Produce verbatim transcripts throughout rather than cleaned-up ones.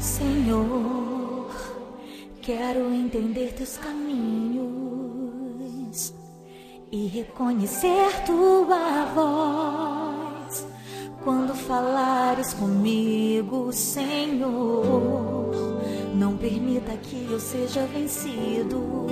Senhor, quero entender teus caminhos e reconhecer tua voz quando falares comigo, Senhor. Não permita que eu seja vencido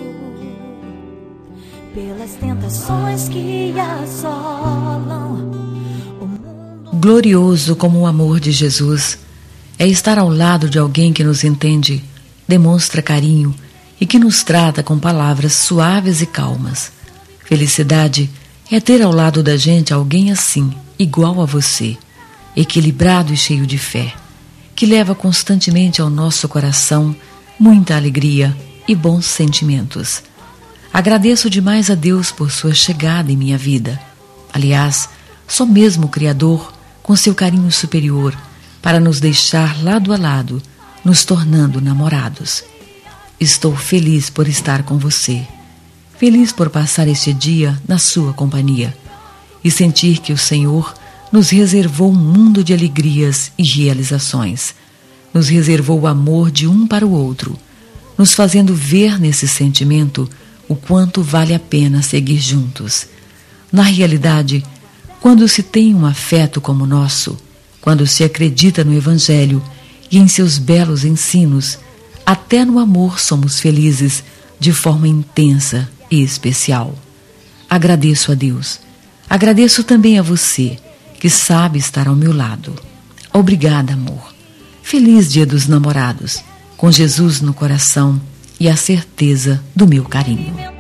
pelas tentações que assolam o mundo. Glorioso como o amor de Jesus é estar ao lado de alguém que nos entende, demonstra carinho e que nos trata com palavras suaves e calmas. Felicidade é ter ao lado da gente alguém assim, igual a você, equilibrado e cheio de fé, que leva constantemente ao nosso coração muita alegria e bons sentimentos. Agradeço demais a Deus por sua chegada em minha vida. Aliás, só mesmo o Criador, com seu carinho superior, para nos deixar lado a lado, nos tornando namorados. Estou feliz por estar com você, feliz por passar este dia na sua companhia e sentir que o Senhor nos reservou um mundo de alegrias e realizações. Nos reservou o amor de um para o outro, nos fazendo ver nesse sentimento o quanto vale a pena seguir juntos. Na realidade, quando se tem um afeto como o nosso, quando se acredita no Evangelho e em seus belos ensinos, até no amor somos felizes de forma intensa e especial. Agradeço a Deus. Agradeço também a você, que sabe estar ao meu lado. Obrigada, amor. Feliz Dia dos Namorados, com Jesus no coração e a certeza do meu carinho.